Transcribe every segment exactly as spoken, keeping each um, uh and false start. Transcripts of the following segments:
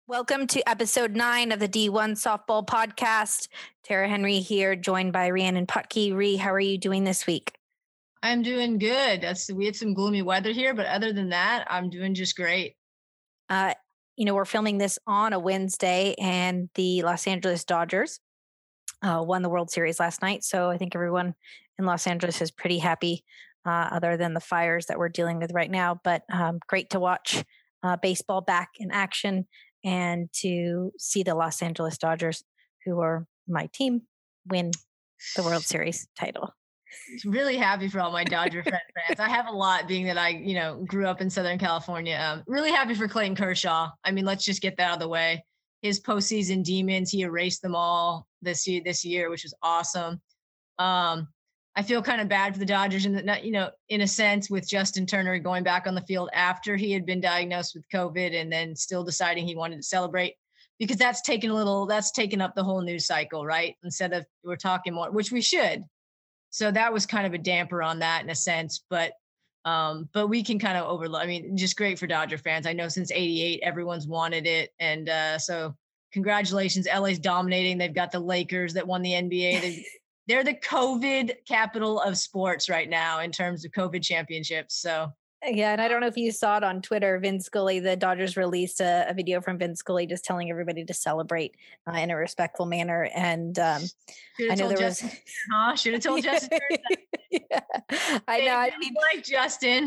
Welcome to episode nine of the D one Softball Podcast. Tara Henry here, joined by Rhiannon Putke. Rhi, how are you doing this week? I'm doing good. That's, we had some gloomy weather here, but other than that, I'm doing just great. Uh, you know, we're filming this on a Wednesday, and the Los Angeles Dodgers uh, won the World Series last night. So I think everyone in Los Angeles is pretty happy, uh, other than the fires that we're dealing with right now. But um, great to watch uh, baseball back in action, and to see the Los Angeles Dodgers, who are my team, win the World Series title. Really happy for all my Dodger fans. I have a lot, being that I, you know, grew up in Southern California. Um, really happy for Clayton Kershaw. I mean, let's just get that out of the way. His postseason demons, he erased them all this year, this year, which was awesome. Um, I feel kind of bad for the Dodgers in that, you know, in a sense, with Justin Turner going back on the field after he had been diagnosed with COVID and then still deciding he wanted to celebrate, because that's taken a little, that's taken up the whole news cycle, right? Instead of we're talking more, which we should. So that was kind of a damper on that in a sense, but, um, but we can kind of overlook, I mean, just great for Dodger fans. I know since eighty-eight, everyone's wanted it. And, uh, so congratulations. L A's dominating. They've got the Lakers that won the N B A. They've, They're the COVID capital of sports right now in terms of COVID championships. So, yeah. And I don't know if you saw it on Twitter, Vin Scully, the Dodgers released a, a video from Vin Scully just telling everybody to celebrate uh, in a respectful manner. And um, I know there Justin, was, huh? Should have told Justin. Yeah, I know. I mean, like Justin.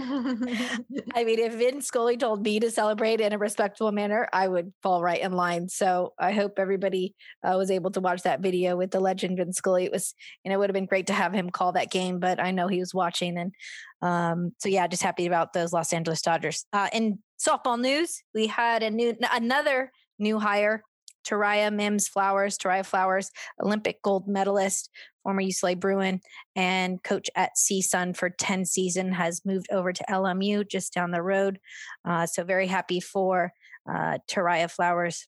I mean, if Vin Scully told me to celebrate in a respectful manner, I would fall right in line. So I hope everybody uh, was able to watch that video with the legend Vin Scully. It was, you know, it would have been great to have him call that game, but I know he was watching. And um, so, yeah, just happy about those Los Angeles Dodgers. Uh, in softball news, we had a new, another new hire. Taraya Mims Flowers, Taraya Flowers, Olympic gold medalist, former U C L A Bruin, and coach at C S U N for ten seasons, has moved over to L M U just down the road. Uh, so very happy for uh, Taraya Flowers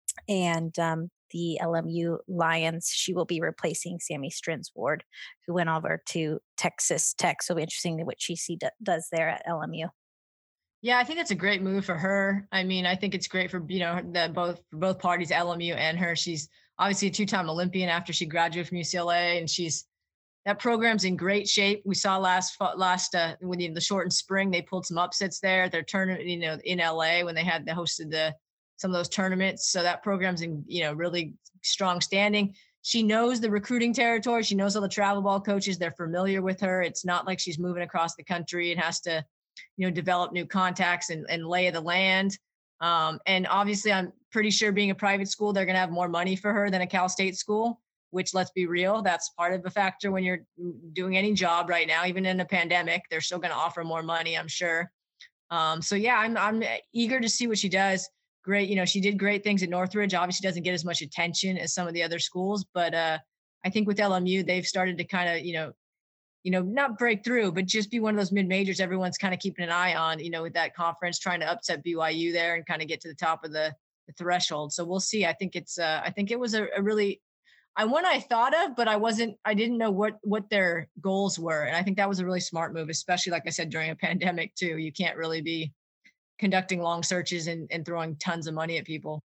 and um, the L M U Lions. She will be replacing Sammy Strinsward, who went over to Texas Tech. So it'll be interesting what she see d- does there at L M U. Yeah, I think that's a great move for her. I mean, I think it's great for, you know, the both for both parties, L M U and her. She's obviously a two-time Olympian after she graduated from U C L A, and she's that program's in great shape. We saw last last uh, when you know, the shortened spring, they pulled some upsets there. Their tournament, you know, in L A when they had they hosted the some of those tournaments. So that program's in, you know, really strong standing. She knows the recruiting territory. She knows all the travel ball coaches. They're familiar with her. It's not like she's moving across the country and has to, you know, develop new contacts and, and lay of the land. Um, and obviously I'm pretty sure being a private school, they're going to have more money for her than a Cal State school, which, let's be real, that's part of the factor when you're doing any job right now, even in a pandemic, they're still going to offer more money, I'm sure. Um, so yeah, I'm, I'm eager to see what she does. Great. You know, she did great things at Northridge. Obviously doesn't get as much attention as some of the other schools, but uh, I think with L M U, they've started to kind of, you know, you know, not break through, but just be one of those mid-majors everyone's kind of keeping an eye on, you know, with that conference, trying to upset B Y U there and kind of get to the top of the, the threshold. So we'll see. I think it's, uh, I think it was a, a really, I one I thought of, but I wasn't, I didn't know what, what their goals were. And I think that was a really smart move, especially, like I said, during a pandemic too. You can't really be conducting long searches and, and throwing tons of money at people.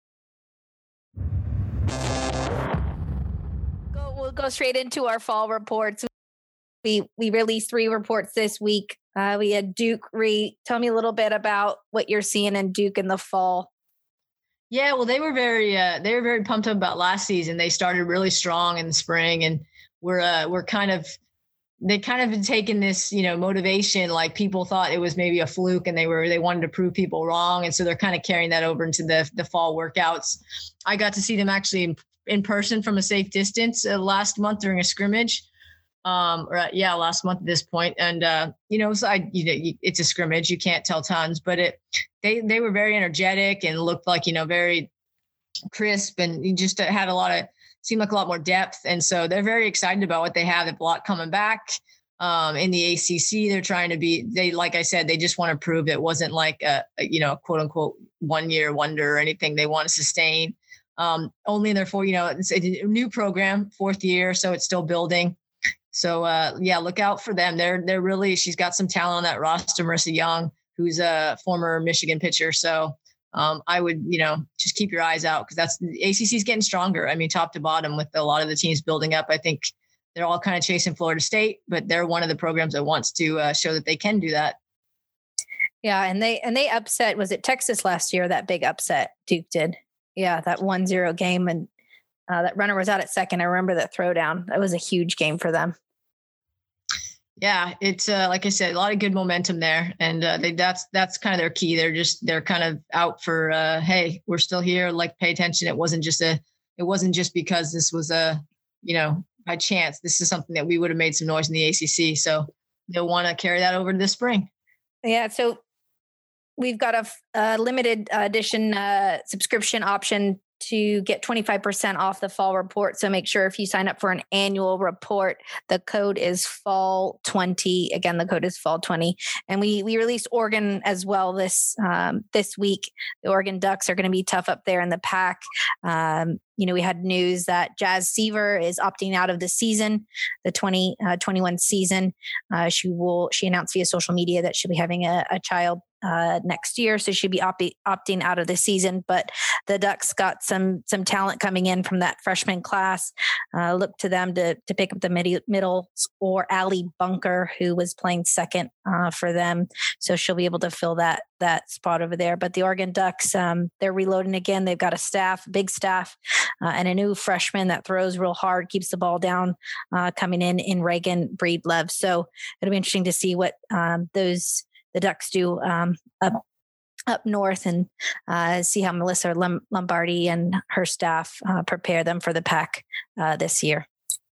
Go, we'll go straight into our fall reports. We we released three reports this week. Uh, we had Duke. Rhi, tell me a little bit about what you're seeing in Duke in the fall. Yeah, well, they were very uh, they were very pumped up about last season. They started really strong in the spring, and we're uh, we're kind of they kind of been taking this, you know, motivation. Like people thought it was maybe a fluke, and they were they wanted to prove people wrong, and so they're kind of carrying that over into the the fall workouts. I got to see them actually in, in person from a safe distance uh, last month during a scrimmage. Um, or yeah, last month at this point. And, uh, you know, so I, you know, it's a scrimmage, you can't tell tons, but it, they, they were very energetic and looked like, you know, very crisp, and you just had a lot of, seemed like a lot more depth. And so they're very excited about what they have. They have a lot coming back, um, in the A C C. They're trying to be, they, like I said, they just want to prove it wasn't like a, a you know, quote unquote, one year wonder or anything. They want to sustain, um, only in their four, you know, it's a new program, fourth year. So it's still building. So, uh, yeah, look out for them. They're, they're really, she's got some talent on that roster, Marissa Young, who's a former Michigan pitcher. So, um, I would, you know, just keep your eyes out because that's the A C C is getting stronger. I mean, top to bottom with a lot of the teams building up. I think they're all kind of chasing Florida State, but they're one of the programs that wants to uh, show that they can do that. Yeah, and they and they upset, was it Texas last year, that big upset Duke did? Yeah, that one zero game, and uh, that runner was out at second. I remember that throwdown. That was a huge game for them. Yeah, it's uh, like I said, a lot of good momentum there, and uh, they that's that's kind of their key. They're just they're kind of out for uh, hey, we're still here. Like, pay attention. It wasn't just a it wasn't just because this was a you know by chance. This is something that we would have made some noise in the A C C. So they'll want to carry that over to this spring. Yeah. So we've got a, a limited edition uh, subscription option to get twenty-five percent off the fall report. So make sure if you sign up for an annual report, the code is fall twenty. Again, the code is fall twenty. And we we released Oregon as well this um, this week. The Oregon Ducks are going to be tough up there in the pack. Um, you know, we had news that Jazz Seaver is opting out of the season, the twenty twenty-one season. Uh, she will, she announced via social media that she'll be having a, a child uh, next year. So she'll be opt- opting out of the season, but the Ducks got some, some talent coming in from that freshman class. Uh, look to them to, to pick up the mid- middle or Allie Bunker, who was playing second uh, for them. So she'll be able to fill that, that spot over there. But the Oregon Ducks, um, they're reloading again. They've got a staff, big staff, uh, and a new freshman that throws real hard, keeps the ball down, uh, coming in in Reagan Breedlove. So it'll be interesting to see what um, those the Ducks do um, up up north, and uh, see how Melissa Lombardi and her staff uh, prepare them for the pack uh, this year.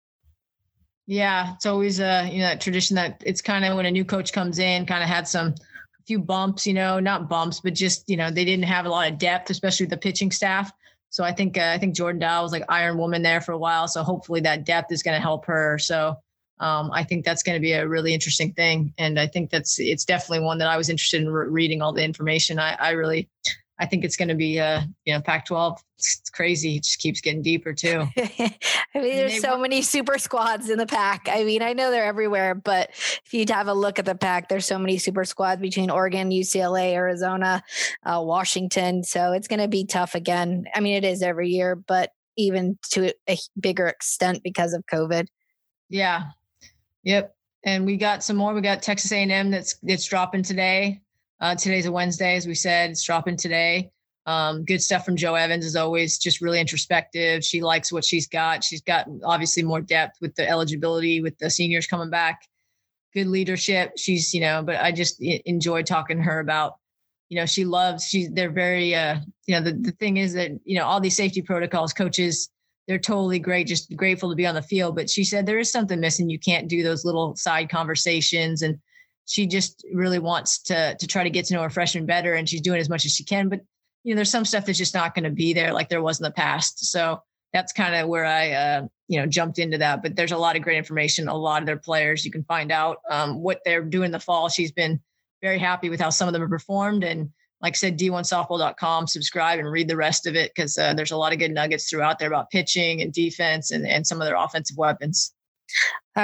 Yeah, it's always a you know that tradition that it's kind of when a new coach comes in, kind of had some few bumps, you know, not bumps, but just you know they didn't have a lot of depth, especially with the pitching staff. So I think uh, I think Jordan Dow was like Iron Woman there for a while. So hopefully that depth is going to help her. So um, I think that's going to be a really interesting thing, and I think that's it's definitely one that I was interested in re- reading all the information. I, I really. I think it's going to be, uh, you know, Pac twelve. It's, it's crazy. It just keeps getting deeper too. I mean, there's so many super squads in the pack. I mean, I know they're everywhere, but if you'd have a look at the pack, there's so many super squads between Oregon, U C L A, Arizona, uh, Washington. So it's going to be tough again. I mean, it is every year, but even to a bigger extent because of COVID. Yeah. Yep. And we got some more. We got Texas A and M that's that's dropping today. Uh, today's a Wednesday, as we said. It's dropping today. Um, good stuff from Jo Evans, as always, just really introspective. She likes what she's got. She's got obviously more depth with the eligibility, with the seniors coming back. Good leadership. She's, you know, but I just enjoy talking to her about, you know, she loves, she's, they're very, uh, you know, the, the thing is that, you know, all these safety protocols, coaches, they're totally great, just grateful to be on the field. But she said there is something missing. You can't do those little side conversations, and she just really wants to to try to get to know her freshmen better, and she's doing as much as she can. But, you know, there's some stuff that's just not going to be there like there was in the past. So that's kind of where I, uh, you know, jumped into that. But there's a lot of great information, a lot of their players. You can find out um, what they're doing in the fall. She's been very happy with how some of them have performed. And like I said, D one softball dot com, subscribe and read the rest of it, because uh, there's a lot of good nuggets throughout there about pitching and defense and, and some of their offensive weapons. All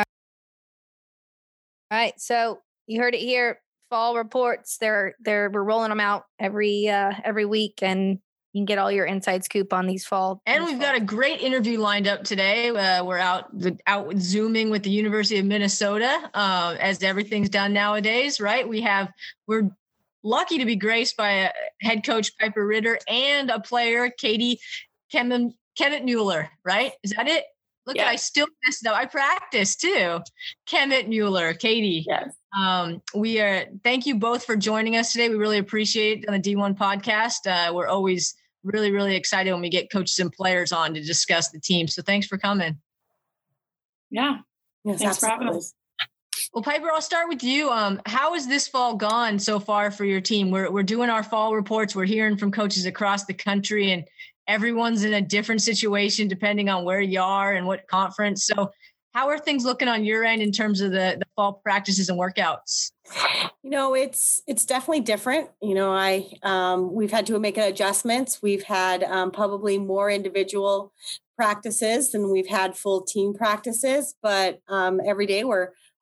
right. So you heard it here. Fall reports. They're they're we're rolling them out every uh, every week, and you can get all your inside scoop on these fall. And these we've fall. got a great interview lined up today. Uh, we're out out zooming with the University of Minnesota, uh, as everything's done nowadays, right? We have we're lucky to be graced by a head coach Piper Ritter and a player Katie Kemen Kemet Mueller, right? Is that it? Look, Yes. I still messed up. I practiced too. Kemet Mueller, Katie. Yes. Um, we are, thank you both for joining us today. We really appreciate it on the D one podcast. Uh, we're always really, really excited when we get coaches and players on to discuss the team. So thanks for coming. Yeah. Yes, Thanks for having absolutely. us. Well, Piper, I'll start with you. Um, how has this fall gone so far for your team? We're, we're doing our fall reports. We're hearing from coaches across the country, and everyone's in a different situation depending on where you are and what conference. So how are things looking on your end in terms of the, the fall practices and workouts? You know, it's it's definitely different. You know, I um, we've had to make adjustments. We've had um, probably more individual practices than we've had full team practices. But um, every day we're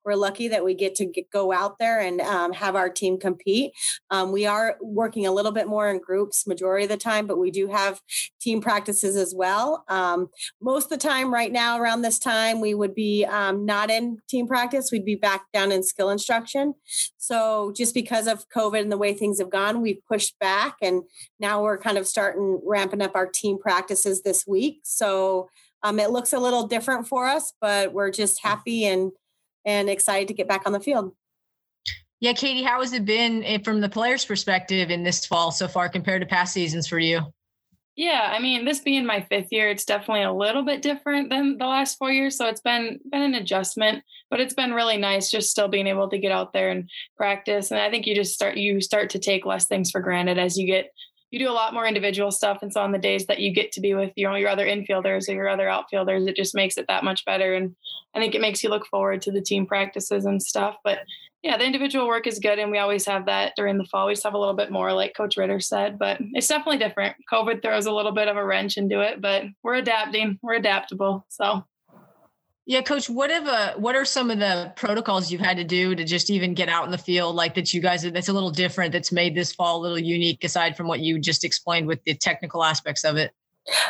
we're lucky that we get to get, go out there and um, have our team compete. Um, we are working a little bit more in groups majority of the time, but we do have team practices as well. Um, most of the time right now around this time, we would be um, not in team practice. We'd be back down in skill instruction. So just because of COVID and the way things have gone, we've pushed back, and now we're kind of starting ramping up our team practices this week. So um, it looks a little different for us, but we're just happy and and excited to get back on the field. Yeah, Katie, how has it been from the players' perspective in this fall so far compared to past seasons for you? Yeah, I mean, this being my fifth year, it's definitely a little bit different than the last four years. So it's been been an adjustment, but it's been really nice just still being able to get out there and practice. And I think you just start you start to take less things for granted as you get you do a lot more individual stuff. And so on the days that you get to be with you know, your other infielders or your other outfielders, it just makes it that much better. And I think it makes you look forward to the team practices and stuff. But yeah, the individual work is good. And we always have that during the fall. We just have a little bit more, like Coach Ritter said, but it's definitely different. COVID throws a little bit of a wrench into it, but we're adapting. We're adaptable. So. Yeah, Coach, what have uh, what are some of the protocols you've had to do to just even get out in the field like that you guys, that's a little different, that's made this fall a little unique aside from what you just explained with the technical aspects of it?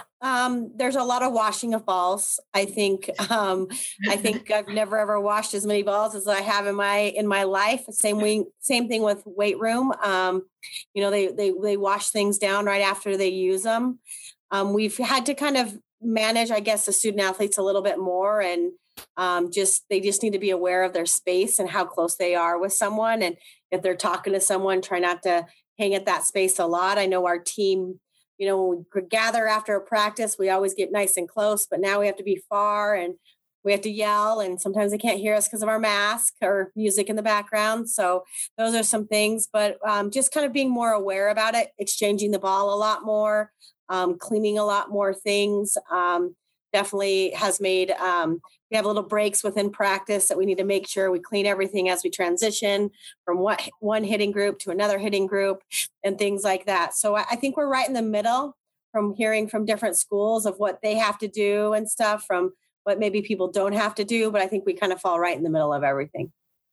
Um, there's a lot of washing of balls. I think, um, I think I've never ever washed as many balls as I have in my, in my life. Same way, same thing with weight room. Um, you know, they, they, they wash things down right after they use them. Um, we've had to kind of manage, I guess, the student athletes a little bit more, and um, just, they just need to be aware of their space and how close they are with someone. And if they're talking to someone, try not to hang at that space a lot. I know our team, you know, when we gather after a practice, we always get nice and close, but now we have to be far and we have to yell, and sometimes they can't hear us because of our mask or music in the background. So those are some things, but um, just kind of being more aware about it, exchanging the ball a lot more, um, cleaning a lot more things, um, definitely has made, um, we have little breaks within practice that we need to make sure we clean everything as we transition from what one hitting group to another hitting group and things like that. So I, I think we're right in the middle from hearing from different schools of what they have to do and stuff from what maybe people don't have to do. But I think we kind of fall right in the middle of everything.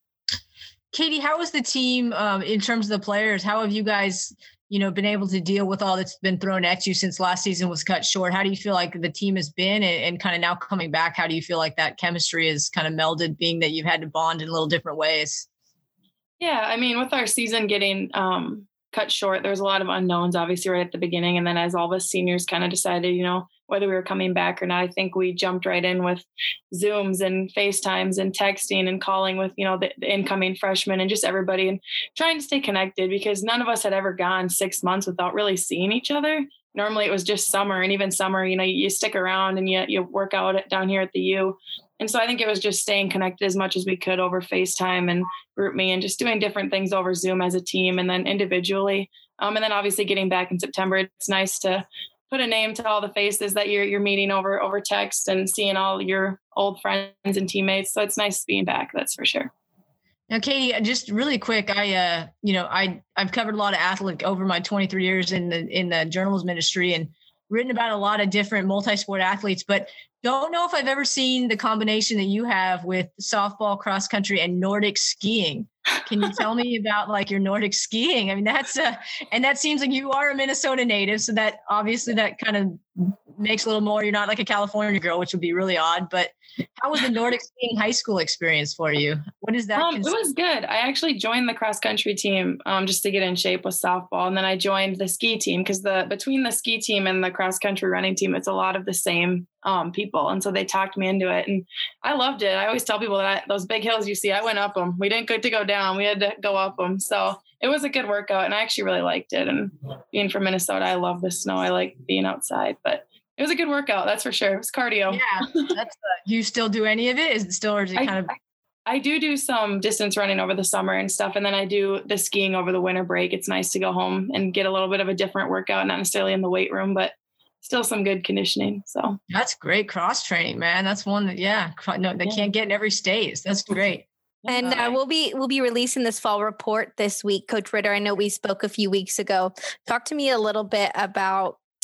Katie, how is the team um, in terms of the players? How have you guys, you know, been able to deal with all that's been thrown at you since last season was cut short? How do you feel like the team has been, and, and kind of now coming back, how do you feel like that chemistry is kind of melded, being that you've had to bond in a little different ways? Yeah, I mean, with our season getting um, cut short, there was a lot of unknowns, obviously, right at the beginning. And then as all the seniors kind of decided, you know, whether we were coming back or not, I think we jumped right in with Zooms and FaceTimes and texting and calling with, you know, the, the incoming freshmen and just everybody, and trying to stay connected, because none of us had ever gone six months without really seeing each other. Normally it was just summer, and even summer, you know, you, you stick around and you, you work out down here at the U. And so I think it was just staying connected as much as we could over FaceTime and GroupMe, and just doing different things over Zoom as a team and then individually. Um, and then obviously getting back in September, it's nice to put a name to all the faces that you're you're meeting over over text and seeing all your old friends and teammates. So it's nice being back, that's for sure. Now, Katie, just really quick, I, uh, you know, I, I've covered a lot of athletes over my twenty-three years in the, in the journalism industry, and written about a lot of different multi-sport athletes, but don't know if I've ever seen the combination that you have with softball, cross country, and Nordic skiing. Can you tell me about like your Nordic skiing? I mean, that's uh, and that seems like you are a Minnesota native, so that obviously that kind of makes a little more. You're not like a California girl, which would be really odd. But how was the Nordic skiing high school experience for you? What is that? Um, it was good. I actually joined the cross country team um, just to get in shape with softball, and then I joined the ski team because the between the ski team and the cross country running team, it's a lot of the same um, people, and so they talked me into it, and I loved it. I always tell people that I, those big hills you see, I went up them. We didn't get to go down; we had to go up them. So it was a good workout, and I actually really liked it. And being from Minnesota, I love the snow. I like being outside, but it was a good workout, that's for sure. It was cardio. Yeah, that's. Uh, you still do any of it? Is it still, or is it I, kind of? I do do some distance running over the summer and stuff, and then I do the skiing over the winter break. It's nice to go home and get a little bit of a different workout, not necessarily in the weight room, but still some good conditioning. So that's great cross training, man. That's one that yeah, no, they yeah. can't get in every state. That's great. And uh, we'll be we'll be releasing this fall report this week, Coach Ritter. I know we spoke a few weeks ago. Talk to me a little bit about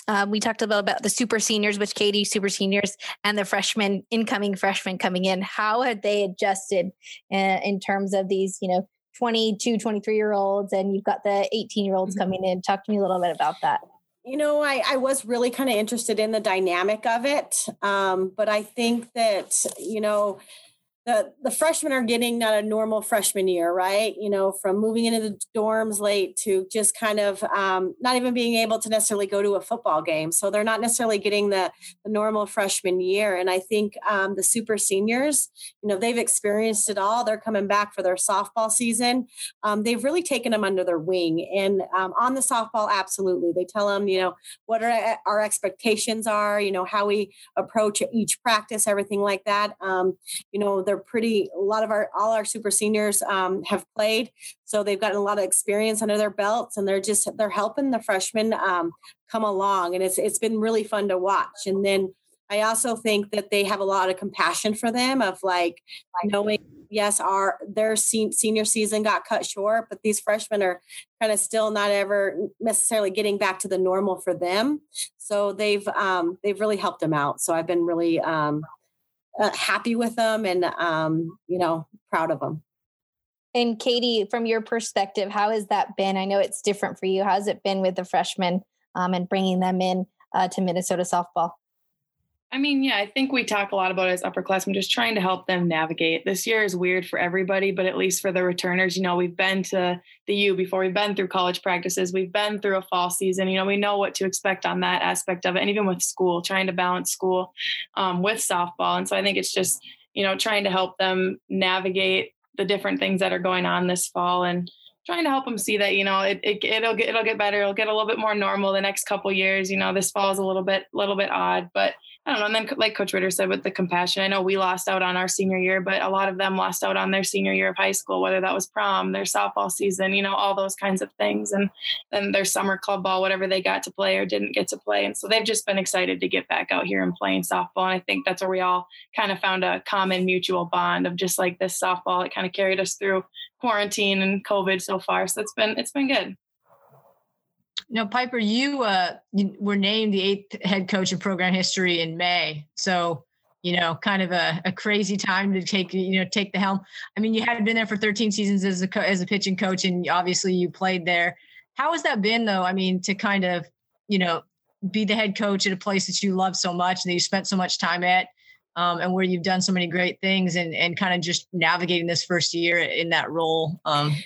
Um, we talked a little about the super seniors, which Katie super seniors, and the freshmen, incoming freshmen coming in. How had they adjusted uh, in terms of these, you know, twenty-two, twenty-three year olds, and you've got the eighteen year olds mm-hmm. coming in? Talk to me a little bit about that. You know, I, I was really kind of interested in the dynamic of it. Um, but I think that, you know, The, the freshmen are getting not a normal freshman year, right? You know, from moving into the dorms late to just kind of um, not even being able to necessarily go to a football game. So they're not necessarily getting the, the normal freshman year. And I think um, the super seniors, you know, they've experienced it all. They're coming back for their softball season. Um, they've really taken them under their wing. And um, on the softball, absolutely. They tell them, you know, what our, our expectations are, you know, how we approach each practice, everything like that. Um, you know, they're pretty, a lot of our, all our super seniors um, have played. So they've gotten a lot of experience under their belts, and they're just, they're helping the freshmen um, come along. And it's, it's been really fun to watch. And then I also think that they have a lot of compassion for them of like knowing, yes, our, their senior season got cut short, but these freshmen are kind of still not ever necessarily getting back to the normal for them. So they've, um, they've really helped them out. So I've been really, um, Uh, happy with them and, um, you know, proud of them. And Katie, from your perspective, how has that been? I know it's different for you. How's it been with the freshmen um, and bringing them in uh, to Minnesota softball? I mean, yeah, I think we talk a lot about it as upperclassmen, just trying to help them navigate. This year is weird for everybody, but at least for the returners, you know, we've been to the U before, we've been through college practices, we've been through a fall season, you know, we know what to expect on that aspect of it. And even with school, trying to balance school um, with softball. And so I think it's just, you know, trying to help them navigate the different things that are going on this fall and trying to help them see that, you know, it, it, it'll get, it'll get better. It'll get a little bit more normal the next couple of years. You know, this fall is a little bit, little bit odd, but I don't know. And then like Coach Ritter said, with the compassion, I know we lost out on our senior year, but a lot of them lost out on their senior year of high school, whether that was prom, their softball season, you know, all those kinds of things. And then their summer club ball, whatever they got to play or didn't get to play. And so they've just been excited to get back out here and playing softball. And I think that's where we all kind of found a common mutual bond of just like this softball. It kind of carried us through quarantine and COVID so far. So it's been, it's been good. No, Piper, you, uh, you were named the eighth head coach in program history in May. So, you know, kind of a, a crazy time to take, you know, take the helm. I mean, you had been there for thirteen seasons as a, co- as a pitching coach, and obviously you played there. How has that been though? I mean, to kind of, you know, be the head coach at a place that you love so much and that you spent so much time at, um, and where you've done so many great things, and, and kind of just navigating this first year in that role. Um,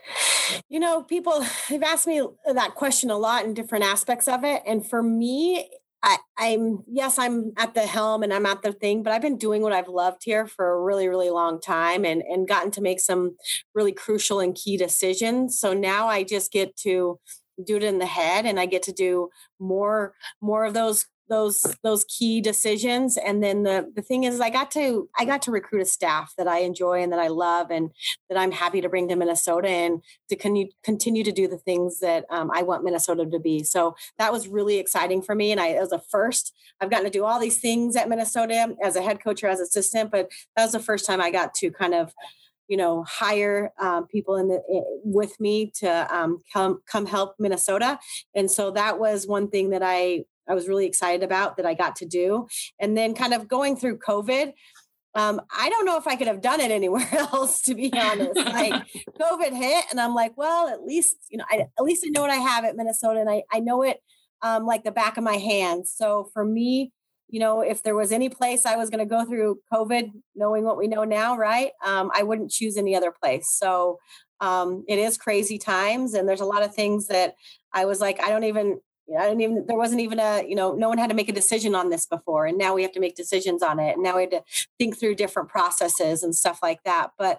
You know, people have asked me that question a lot in different aspects of it. And for me, I, I'm, yes, I'm at the helm and I'm at the thing, but I've been doing what I've loved here for a really, really long time and, and gotten to make some really crucial and key decisions. So now I just get to do it in the head, and I get to do more, more of those those those key decisions. And then the the thing is I got to I got to recruit a staff that I enjoy and that I love and that I'm happy to bring to Minnesota and to con- continue to do the things that um, I want Minnesota to be. So that was really exciting for me. And I, it was a first. I've gotten to do all these things at Minnesota as a head coach or as assistant, but that was the first time I got to kind of, you know, hire um, people in the in, with me to um, come come help Minnesota. And so that was one thing that I I was really excited about that I got to do. And then kind of going through COVID, um, I don't know if I could have done it anywhere else, to be honest. Like COVID hit and I'm like, well, at least, you know, I, at least I know what I have at Minnesota, and I, I know it um, like the back of my hand. So for me, you know, if there was any place I was going to go through COVID, knowing what we know now, right, um, I wouldn't choose any other place. So um, it is crazy times. And there's a lot of things that I was like, I don't even, I didn't even, there wasn't even a, you know, no one had to make a decision on this before. And now we have to make decisions on it. And now we have to think through different processes and stuff like that. But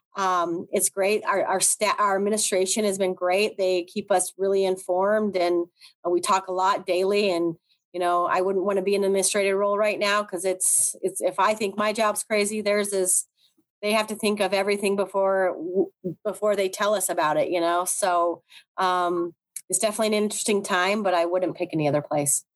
um, it's great. Our, our staff, our administration has been great. They keep us really informed, and uh, we talk a lot daily. And, you know, I wouldn't want to be in an administrative role right now, because it's, it's, if I think my job's crazy, theirs is, they have to think of everything before, before they tell us about it, you know? So, um, it's definitely an interesting time, but I wouldn't pick any other place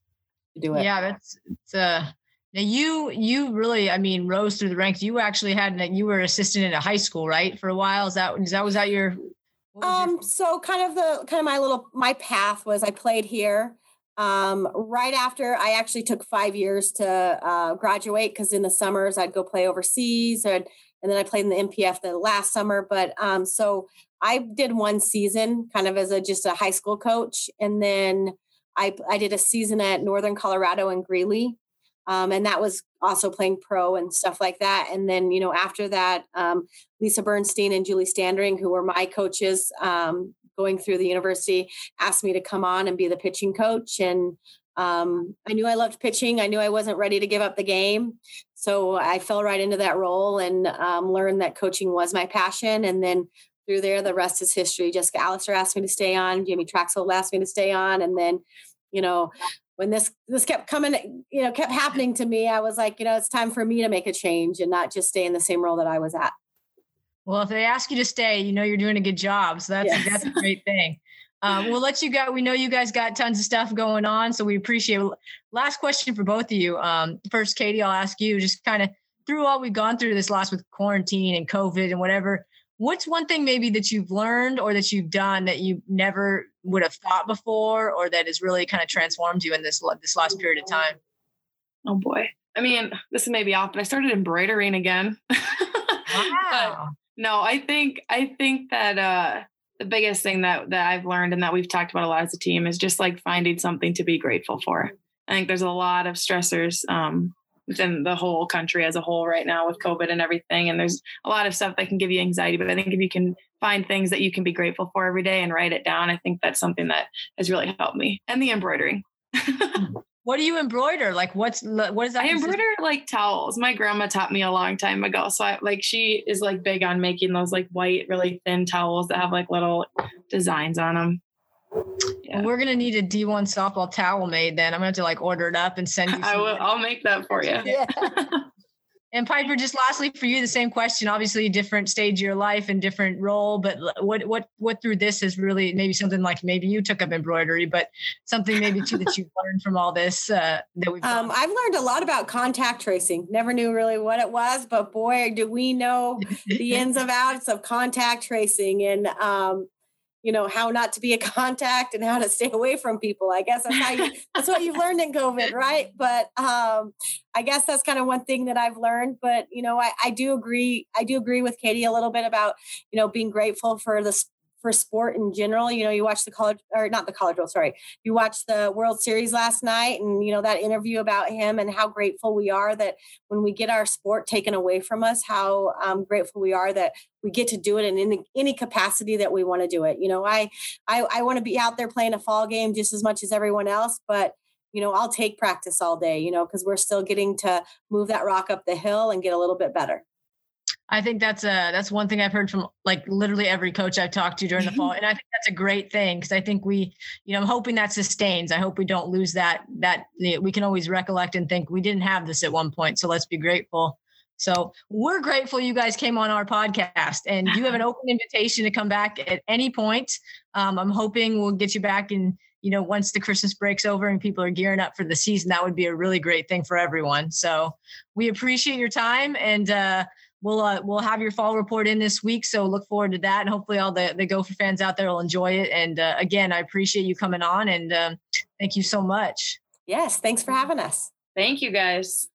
to do it. Yeah, that's it's uh now you you really, I mean, rose through the ranks. You actually had you were assistant at a high school, right? For a while. Is that is that was that your um your- so kind of the kind of my little my path was I played here. Um, right after, I actually took five years to uh, graduate because in the summers I'd go play overseas, and, and then I played in the N P F the last summer. But um, so I did one season kind of as a just a high school coach, and then I I did a season at Northern Colorado in Greeley, um, and that was also playing pro and stuff like that. And then you know after that, um, Lisa Bernstein and Julie Standring, who were my coaches, Um, going through the university, asked me to come on and be the pitching coach. And um, I knew I loved pitching. I knew I wasn't ready to give up the game. So I fell right into that role and um, learned that coaching was my passion. And then through there, the rest is history. Jessica Allister asked me to stay on. Jamie Traxel asked me to stay on. And then, you know, when this, this kept coming, you know, kept happening to me, I was like, you know, it's time for me to make a change and not just stay in the same role that I was at. Well, if they ask you to stay, you know you're doing a good job. So that's, yes. that's a great thing. Um, we'll let you go. We know you guys got tons of stuff going on, so we appreciate it. Last question for both of you. Um, first, Katie, I'll ask you, just kind of through all we've gone through this last with quarantine and COVID and whatever, what's one thing maybe that you've learned or that you've done that you never would have thought before, or that has really kind of transformed you in this, this last period of time? Oh boy. I mean, this may be off, but I started embroidering again. Wow. No, I think, I think that, uh, the biggest thing that, that I've learned and that we've talked about a lot as a team is just like finding something to be grateful for. I think there's a lot of stressors, um, within the whole country as a whole right now with COVID and everything. And there's a lot of stuff that can give you anxiety, but I think if you can find things that you can be grateful for every day and write it down, I think that's something that has really helped me. And the embroidering. What do you embroider? Like what's, what is that? I embroider like towels. My grandma taught me a long time ago. So I like, she is like big on making those like white, really thin towels that have like little designs on them. Yeah. Well, we're going to need a D one softball towel made then. I'm going to have to like order it up and send you. I will. I'll make that for you. Yeah. And Piper, just lastly for you, the same question, obviously a different stage of your life and different role, but what, what, what through this is really maybe something like maybe you took up embroidery, but something maybe too that you've learned from all this uh, that we've um, I've learned a lot about contact tracing. Never knew really what it was, but boy, do we know the ins and outs of contact tracing and, um, you know, how not to be a contact and how to stay away from people. I guess that's how you, that's what you've learned in COVID, right? But um, I guess that's kind of one thing that I've learned. But, you know, I, I do agree. I do agree with Katie a little bit about, you know, being grateful for the for sport in general. You know, you watch the college or not the college world, sorry. You watched the World Series last night and, you know, that interview about him and how grateful we are that when we get our sport taken away from us, how um, grateful we are that we get to do it in any, any capacity that we want to do it. You know, I, I, I want to be out there playing a fall game just as much as everyone else, but you know, I'll take practice all day, you know, because we're still getting to move that rock up the hill and get a little bit better. I think that's a, that's one thing I've heard from like literally every coach I've talked to during the fall. And I think that's a great thing. Cause I think we, you know, I'm hoping that sustains. I hope we don't lose that, that we can always recollect and think we didn't have this at one point. So let's be grateful. So we're grateful you guys came on our podcast and you have an open invitation to come back at any point. Um, I'm hoping we'll get you back in, you know, once the Christmas break's over and people are gearing up for the season. That would be a really great thing for everyone. So we appreciate your time and, uh, We'll uh, we'll have your fall report in this week, so look forward to that, and hopefully all the, the Gopher fans out there will enjoy it. And uh, again, I appreciate you coming on, and um, thank you so much. Yes, thanks for having us. Thank you, guys.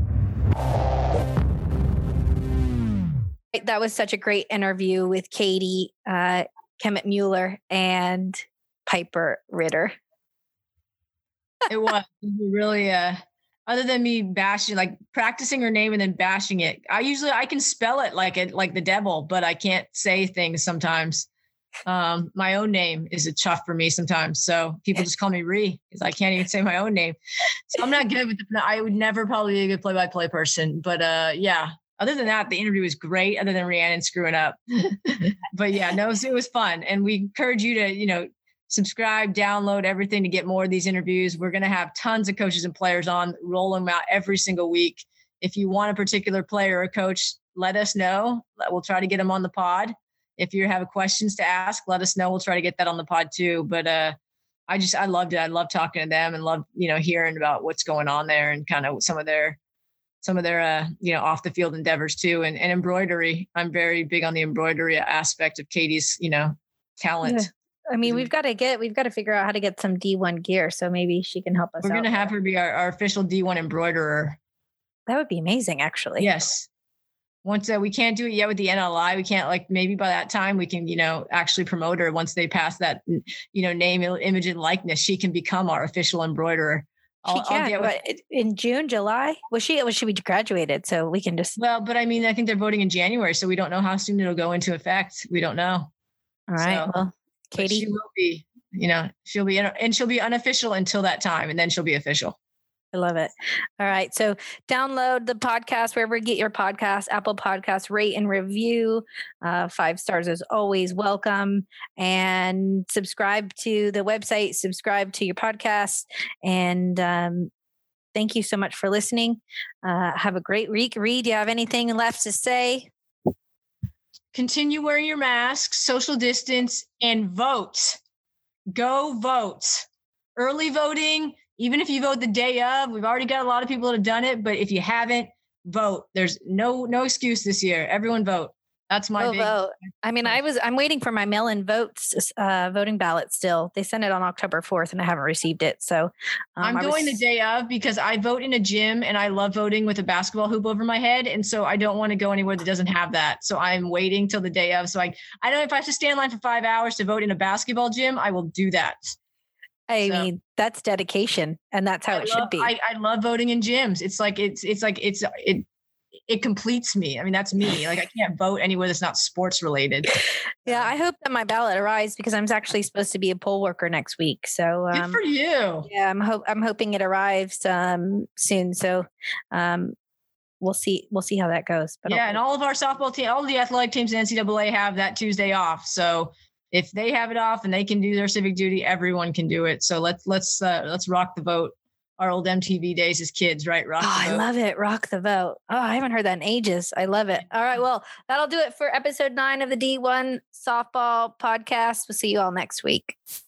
That was such a great interview with Katie, uh, Kemet Mueller, and Piper Ritter. It was really uh other than me bashing, like practicing her name and then bashing it. I usually, I can spell it like it, like the devil, but I can't say things sometimes. Um, my own name is a chuff for me sometimes. So people just call me Ree because I can't even say my own name. So I'm not good with the, I would never probably be a good play-by-play person, but uh, yeah, other than that, the interview was great other than Rhiannon screwing up. But yeah, no, it was, it was fun. And we encourage you to, you know, subscribe, download everything to get more of these interviews. We're going to have tons of coaches and players on, roll them out every single week. If you want a particular player or coach, let us know. We'll try to get them on the pod. If you have questions to ask, let us know. We'll try to get that on the pod too. But uh, I just, I loved it. I love talking to them and love, you know, hearing about what's going on there and kind of some of their, some of their, uh, you know, off the field endeavors too. And, and embroidery. I'm very big on the embroidery aspect of Katie's, you know, talent. Yeah. I mean, we've got to get, we've got to figure out how to get some D one gear. So maybe she can help us We're out. going to have her be our, our official D one embroiderer. That would be amazing, actually. Yes. Once uh, we can't do it yet with the N L I, we can't like, maybe by that time we can, you know, actually promote her. Once they pass that, you know, name, image and likeness, she can become our official embroiderer. She I'll, can, I'll get but with, in June, July, was she, was she graduated? So we can just. Well, but I mean, I think they're voting in January, so we don't know how soon it'll go into effect. We don't know. All right. So, well, Katie, she will be, you know, she'll be, and she'll be unofficial until that time, and then she'll be official. I love it. All right. So download the podcast wherever you get your podcast, Apple Podcasts, rate and review. Uh, five stars is always welcome. And subscribe to the website, subscribe to your podcast. And um, thank you so much for listening. Uh, have a great week. Reed, do you have anything left to say? Continue wearing your masks, social distance, and vote. Go vote. Early voting. Even if you vote the day of, we've already got a lot of people that have done it, but if you haven't, vote. There's no no excuse this year. Everyone vote. That's my oh, big vote. I mean, I was I'm waiting for my mail-in votes uh, voting ballot still. They sent it on October fourth, and I haven't received it. So um, I'm going was, the day of because I vote in a gym, and I love voting with a basketball hoop over my head, and so I don't want to go anywhere that doesn't have that. So I'm waiting till the day of. So I I don't know if I have to stand in line for five hours to vote in a basketball gym. I will do that. I so, mean, that's dedication, and that's how I it love, should be. I, I love voting in gyms. It's like it's it's like it's it it completes me. I mean, that's me. Like I can't vote anywhere that's not sports related. Yeah, I hope that my ballot arrives because I'm actually supposed to be a poll worker next week. So um, good for you. Yeah, I'm hope I'm hoping it arrives um, soon. So um, we'll see we'll see how that goes. But yeah, I'll, and all of our softball team, all of the athletic teams in N C double A have that Tuesday off. So if they have it off and they can do their civic duty, everyone can do it. So let's let's uh, let's rock the vote. Our old M T V days as kids, right? Rock oh, the vote. I love it. Rock the vote. Oh, I haven't heard that in ages. I love it. All right. Well, that'll do it for episode nine of the D one Softball Podcast. We'll see you all next week.